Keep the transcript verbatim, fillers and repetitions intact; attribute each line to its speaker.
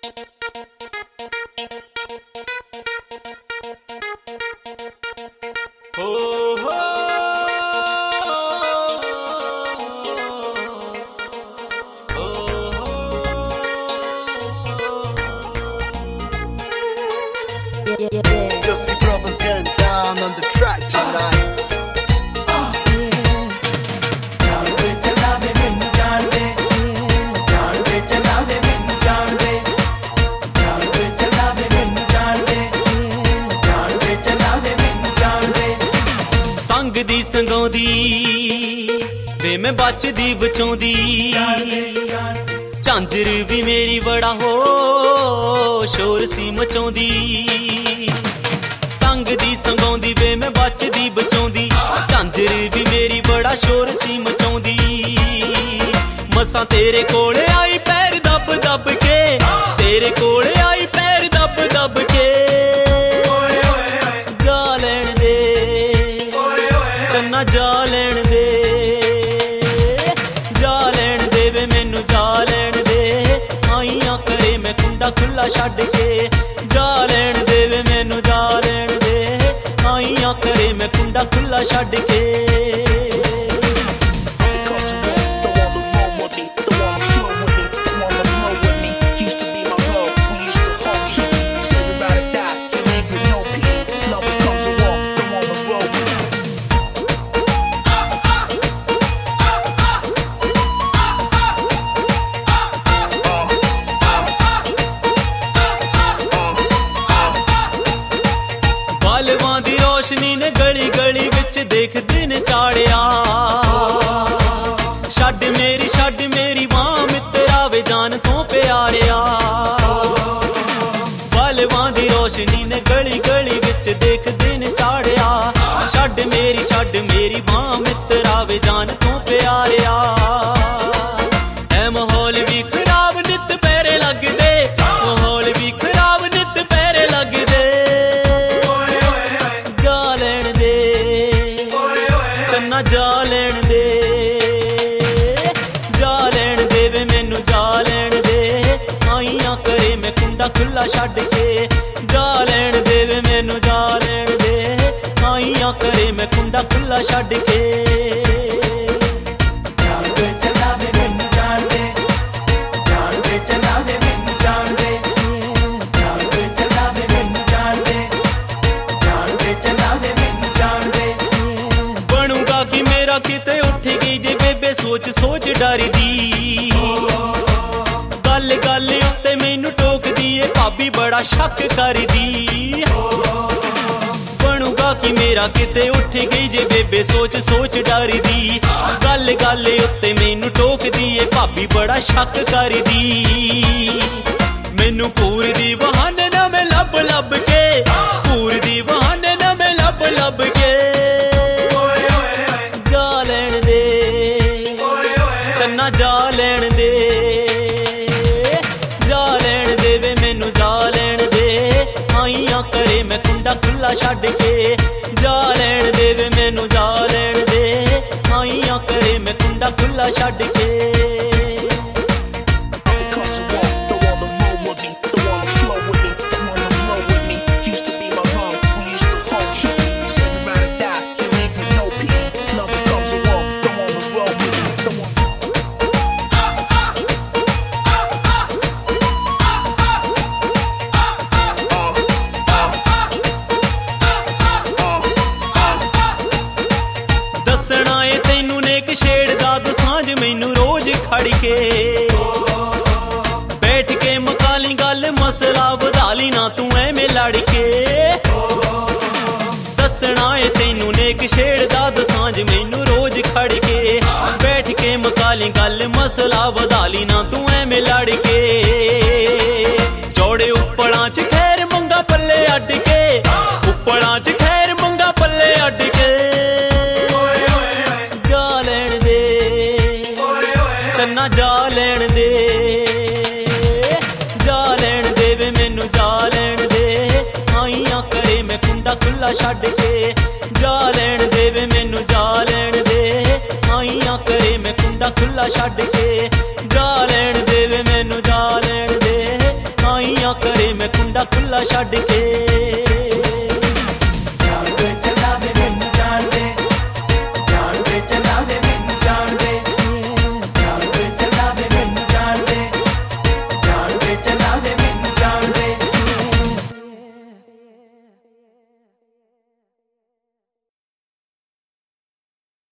Speaker 1: Dusty Brothers getting down on the track tonight.
Speaker 2: संग दी संगौदी वे मैं बचदी बचौंदी झांझर भी मेरी बड़ा हो शोर सी मचौंदी संग दी संगौदी वे मैं बचदी बचौंदी झांझर भी मेरी बड़ा शोर सी मचौंदी मसा तेरे कोले आई पैर दब दब के तेरे कोले आई पैर दब दब के जा लैण दे चन्ना जा लैण दे जा लैण दे वे मैनू जा लैण दे आईयां करे मैं कुंडा खुला छड्ड के जा लैण दे वे मैनू जा लैण दे आईयां करे मैं कुंडा खुला छड्ड के बालवां दी रोशनी ने गली गली विच देख दिन चाड़िया छड्ड मेरी छड्ड मेरी मां मित्रा वे जान तो प्यारिया बालवां दी रोशनी ने गली गली विच देख दिन चाड़िया छड्ड मेरी छड्ड मेरी मां मित्रा वे जान तो प्यारिया ऐ माहौल भी खराब नित पैरे लगदे माहौल भी खराब नित पैरे लगदे जा लैण दे जा लैण दे वे मैनू जा लैण दे आईयां करे मैं कुंडा खुला छड्ड के जा लैण दे वे मैनू जा लैण दे आईयां करे मैं कुंडा खुला छड्ड के किते उठ गई जे बेबे सोच सोच डरदी गल गल उत्ते मैनू टोकदी ए भाभी बड़ा शक करदी बनूगा कि मेरा किते उठ गई जे बेबे सोच सोच डरदी गल गल उत्ते मैनू टोकदी ए भाभी बड़ा शक करदी मैनू पूर दी बहाने ना मैं लब लब के पूर दी बहाने ना मैं लब लब के चन्ना जा लैण दे जा लैण दे वे मैनू जा लैण दे आईयां करे मैं कुंडा खुला छड्ड के जा लैण दे वे मैनू जा लैण दे आईयां करे मैं कुंडा खुला छड्ड के मैनू रोज खड़ के बैठ के मकाली गल मसला वधाली ना तू एवें लड़ के दसना है तैनू नेक छेड़दा दसांज मैनू रोज खड़ के बैठ के मकाली गल मसला वधाली ना तू एवें लड़ के जोड़े उपड़ां च खैर मंगा पल्ले अड्ड के उपड़ां च खैर मंगा पल्ले अड्ड के चन्ना जा लैण दे जा लैण दे वे मैनू जा लैण दे आईयां करे मैं कुंडा खुला छड्ड के जा लैण दे वे मैनू जा लैण दे आईयां करे मैं कुंडा खुला छड्ड के जा लैण दे वे मैनू जा लैण दे ਮੁੰਡਾ ਖੁੱਲਾ ਛੱਡ ਕੇ